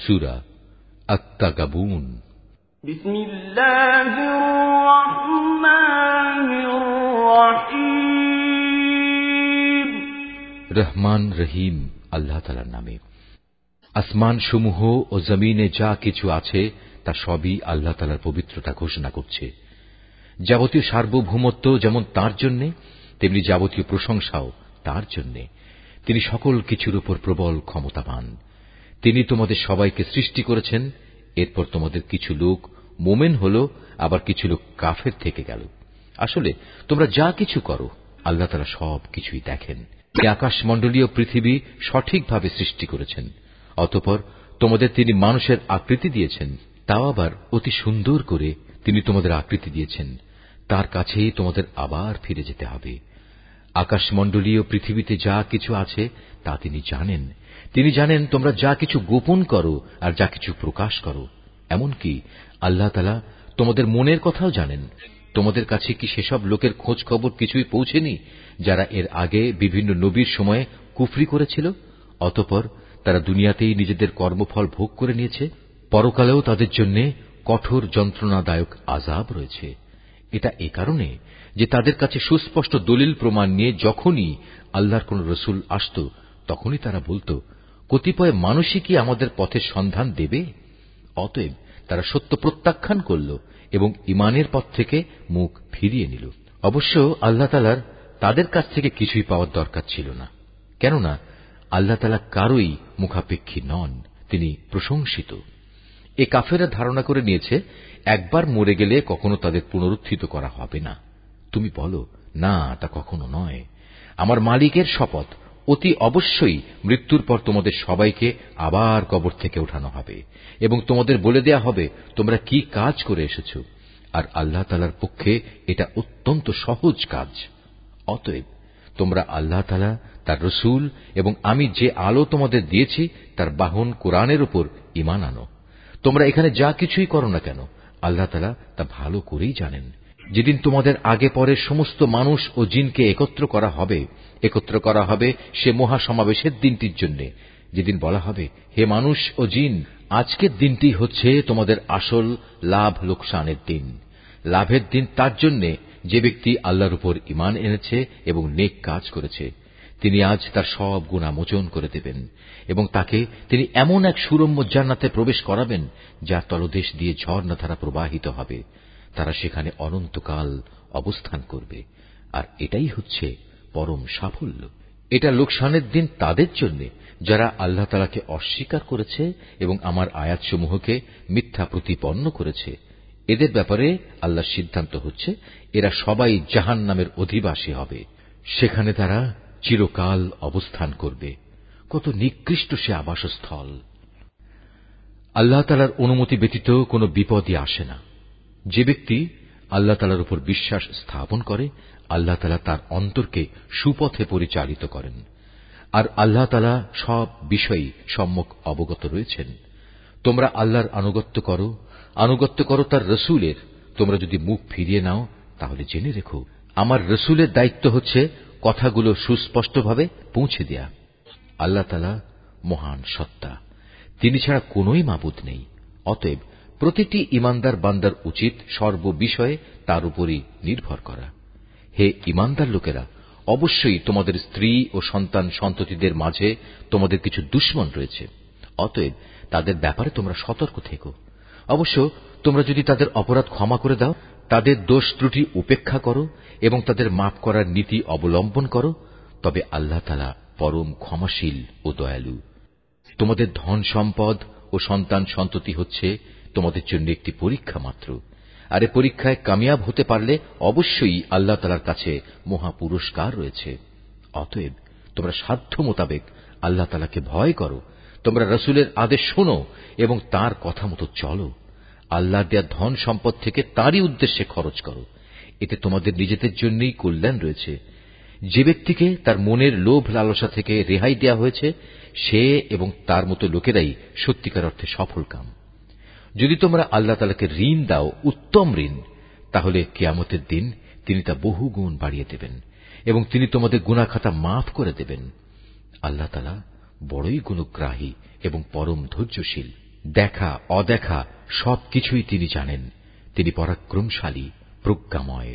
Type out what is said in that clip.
সূরা আত-তাগাবুন। বিসমিল্লাহির রহমানির রহিম। রহমান রহিম আল্লাহ তাআলার নামে। আসমান সমূহ ও জমিনে যা কিছু আছে তা সবই আল্লাহ তাআলার পবিত্রতা ঘোষণা করছে। যাবতীয় সার্বভৌমত্ব যেমন তাঁর জন্য, তেমনি যাবতীয় প্রশংসাও তাঁর জন্য। তিনি সকল কিছুর উপর প্রবল ক্ষমতাবান। তিনি তোমাদের সবাইকে সৃষ্টি করেছেন। এরপর তোমাদের কিছু লোক মোমেন হল, আবার কিছু লোক কাফের থেকে গেল। আসলে তোমরা যা কিছু করো আল্লাহ তাআলা সব কিছুই দেখেন। আকাশমণ্ডলীয় পৃথিবী সঠিকভাবে সৃষ্টি করেছেন। অতঃপর তোমাদের তিনি মানুষের আকৃতি দিয়েছেন, তাও আবার অতি সুন্দর করে তিনি তোমাদের আকৃতি দিয়েছেন। তার কাছেই তোমাদের আবার ফিরে যেতে হবে। আকাশমণ্ডলীয় পৃথিবীতে যা কিছু আছে তা তিনি জানেন। তিনি জানেন তোমরা যা কিছু গোপন করো আর যা কিছু প্রকাশ করো। এমনকি আল্লাহ তাআলা তোমাদের মনের কথাও জানেন। তোমাদের কাছে কি সেসব লোকের খোঁজ খবর কিছুই পৌঁছেনি, যারা এর আগে বিভিন্ন নবীর সময়ে কুফরি করেছিল? অতঃপর তারা দুনিয়াতেই নিজেদের কর্মফল ভোগ করে নিয়েছে। পরকালেও তাদের জন্য কঠোর যন্ত্রণাদায়ক আযাব রয়েছে। এটা এ কারণে যে তাদের কাছে সুস্পষ্ট দলিল প্রমাণ নিয়ে যখনই আল্লাহর কোন রসুল আসত, তখনই তারা বলত, কতিপয় মানুষই কি আমাদের পথের সন্ধান দেবে? অতএব তারা সত্য প্রত্যাখ্যান করল এবং ঈমানের পথ থেকে মুখ ফিরিয়ে নিল। অবশ্য আল্লাহ তাআলার তাদের কাছ থেকে কিছুই পাওয়ার দরকার ছিল না, কেননা আল্লাহ তাআলা কারোই মুখাপেক্ষী নন। তিনি প্রশংসিত। এ কাফেররা ধারণা করে নিয়েছে একবার মরে গেলে কখনো তাদের পুনরুত্থিত করা হবে না। তুমি বলো, না, তা কখনো নয়। আমার মালিকের শপথ, অতি অবশ্যই মৃত্যুর পর তোমাদের সবাইকে আবার কবর থেকে ওঠানো হবে এবং তোমাদের বলে দেয়া হবে তোমরা কি কাজ করে এসেছ। আর আল্লাহ তাআলার পক্ষে এটা অত্যন্ত সহজ কাজ। অতএব তোমরা আল্লাহ তাআলা, তার রসুল এবং আমি যে আলো তোমাদের দিয়েছি তার বাহন কোরআনের উপর ঈমান আনো। তোমরা এখানে যা কিছুই করো না কেন আল্লাহ তাআলা তা ভালো করেই জানেন। যেদিন তোমাদের আগে পরে সমস্ত মানুষ ও জিনকে একত্র করা হবে সে মহাসমাবেশের দিনটির জন্য, যেদিন বলা হবে, হে মানুষ ও জিন, আজকের দিনটি হচ্ছে তোমাদের আসল লাভ লোকসানের দিন। লাভের দিন তার জন্য যে ব্যক্তি আল্লাহর উপর ঈমান এনেছে এবং নেক কাজ করেছে। তিনি আজ তার সব গুনাহ মোচন করে দেবেন এবং তাকে তিনি এমন এক সুরম্য জান্নাতে প্রবেশ করাবেন যার তলদেশ দিয়ে ঝর্ণাধারা প্রবাহিত হবে। তারা সেখানে অনন্তকাল অবস্থান করবে। আর এটাই হচ্ছে পরম সাফল্য। এটা লোকসানের দিন তাদের জন্য যারা আল্লাহ তাআলাকে অস্বীকার করেছে এবং আমার আয়াতসমূহকে মিথ্যা প্রতিপন্ন করেছে। এদের ব্যাপারে আল্লাহর সিদ্ধান্ত হচ্ছে, এরা সবাই জাহান্নামের অধিবাসী হবে। সেখানে তারা চিরকাল অবস্থান করবে। কত নিকৃষ্ট সে আবাসস্থল! আল্লাহ তাআলার অনুমতি ব্যতীত কোনো বিপদই আসে না। যে ব্যক্তি আল্লাহ তাআলার উপর বিশ্বাস স্থাপন করে, আল্লাহ তাআলা তার অন্তরকে সুপথে পরিচালিত করেন। আর আল্লাহ তাআলা সব বিষয়ই সম্যক অবগত রয়েছেন। তোমরা আল্লাহর আনুগত্য করো তার রসুলের। তোমরা যদি মুখ ফিরিয়ে নাও তাহলে জেনে রেখো, আমার রসুলের দায়িত্ব হচ্ছে কথাগুলো সুস্পষ্টভাবে পৌঁছে দেয়া। আল্লাহ তাআলা মহান সত্তা, তিনি ছাড়া কোনই মাবুদ নেই। অতএব প্রতিটি ঈমানদার বান্দার উচিত সর্ববিষয়ে তার উপরই নির্ভর করা। হে ঈমানদার লোকেরা, অবশ্যই তোমাদের স্ত্রী ও সন্তান সন্ততিদের মাঝে তোমাদের কিছু দুশমন রয়েছে। অতএব তাদের ব্যাপারে তোমরা সতর্ক থেকো। অবশ্য তোমরা যদি তাদের অপরাধ ক্ষমা করে দাও, তাদের দোষ ত্রুটি উপেক্ষা করো এবং তাদের মাফ করার নীতি অবলম্বন করো, তবে আল্লাহ তাআলা পরম ক্ষমাশীল ও দয়ালু। তোমাদের ধন সম্পদ ও সন্তান সন্ততি হচ্ছে তোমাদের জন্য একটি পরীক্ষা মাত্র। আর এ পরীক্ষায় কামিয়াব হতে পারলে অবশ্যই আল্লাহ তাআলার কাছে মহা পুরস্কার রয়েছে। অতএব তোমরা সাধ্য মোতাবেক আল্লাহ তাআলাকে ভয় করো। তোমরা রসুলের আদেশ শোনো এবং তার কথা মতো চলো। আল্লাহর দেয়া ধন সম্পদ থেকে তারই উদ্দেশ্যে খরচ করো। এতে তোমাদের নিজেদের জন্যই কল্যাণ রয়েছে। যে ব্যক্তিকে তার মনের লোভ লালসা থেকে রেহাই দেয়া হয়েছে, সে এবং তার মতো লোকেরাই সত্যিকার অর্থে সফলকাম। যদি তোমরা আল্লাহ তাআলাকে ঋণ দাও, উত্তম ঋণ, তাহলে কিয়ামতের দিন তিনি তা বহুগুণ বাড়িয়ে দেবেন এবং তিনি তোমাদের গুনাহ খাতা মাফ করে দেবেন। আল্লাহ তাআলা বড়ই গুণগ্রাহী এবং পরম ধৈর্যশীল। দেখা অদেখা সবকিছুই তিনি জানেন। তিনি পরাক্রমশালী, প্রজ্ঞাময়।